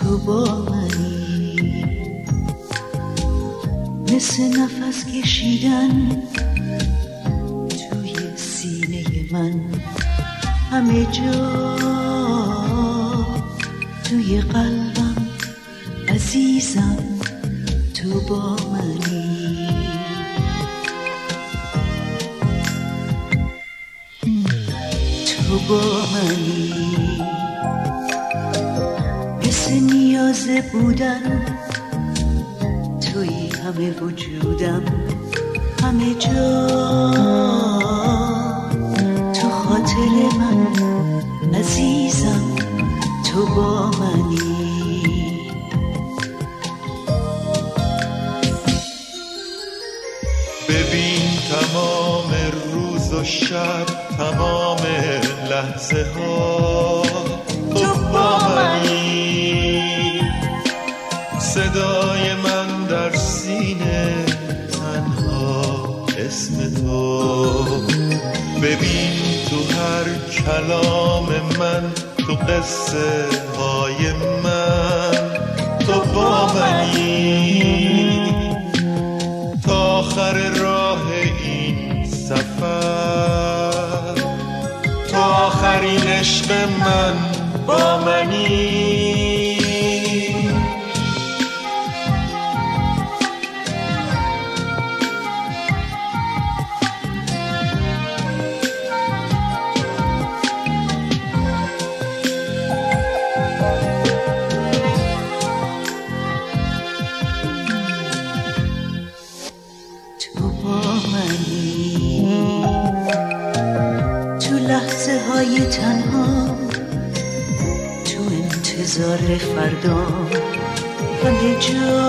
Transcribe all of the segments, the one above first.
تو با منی، مثل نفس کشیدن توی سینه من، همه جا توی قلبم عزیزم تو با منی. تو با منی، مثل نیازه بودن توی همه وجودم، همه جا تو خاطر من عزیزم تو با منی. ببین تمام روز و شب، تمام لحظه ها تو با منی، صدای من در سینه تنها اسم تو. ببین تو هر کلام من، تو قصه های من تو با منی، تا آخر راه این سفر، تا آخرین عشق من با منی. لحظه های تنها، تو انتظار فردا، همه جا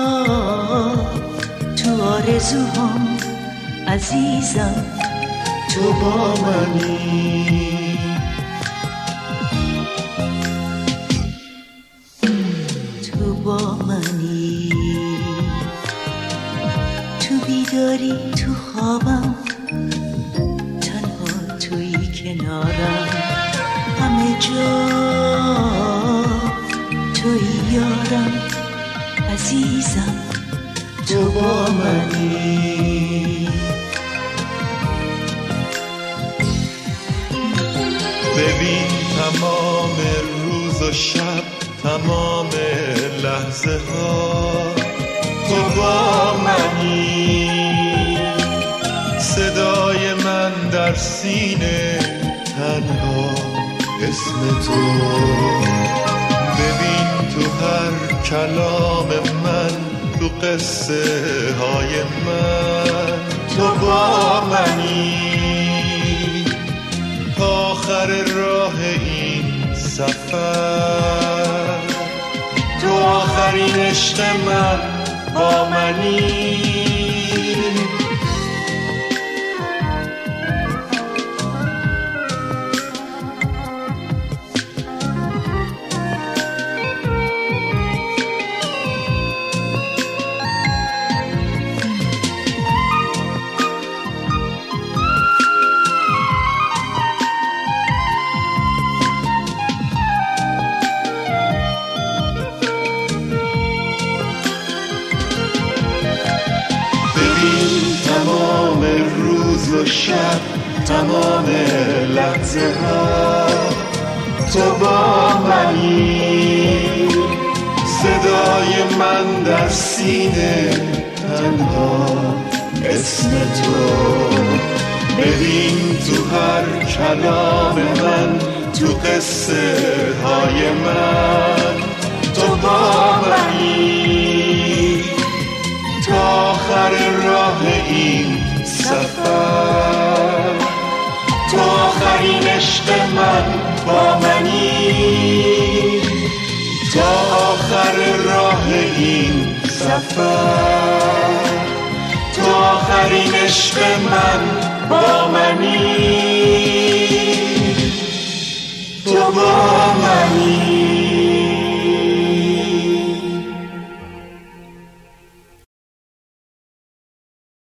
تو آرزوهام عزیزم تو با منی. تو با منی، تو بیداری تو خوابم، کنارم، همه جا توی یارم عزیزم تو با منی. ببین تمام روز و شب، تمام لحظه ها تو با منی، صدای من در سینه تنها اسم تو. ببین تو هر کلام من، تو قصه های من تو با منی، تا آخر راه این سفر، تو آخرین عشق من با منی. تمام روز و شب، تمام لحظه ها تو با منی، صدای من در سینه تنها اسم تو. ببین تو هر کلام من، تو قصه های من تو با منی، تا آخر راه این سفر، تو آخرین عشق من با منی، تا آخر راه این سفر، تو آخرین عشق من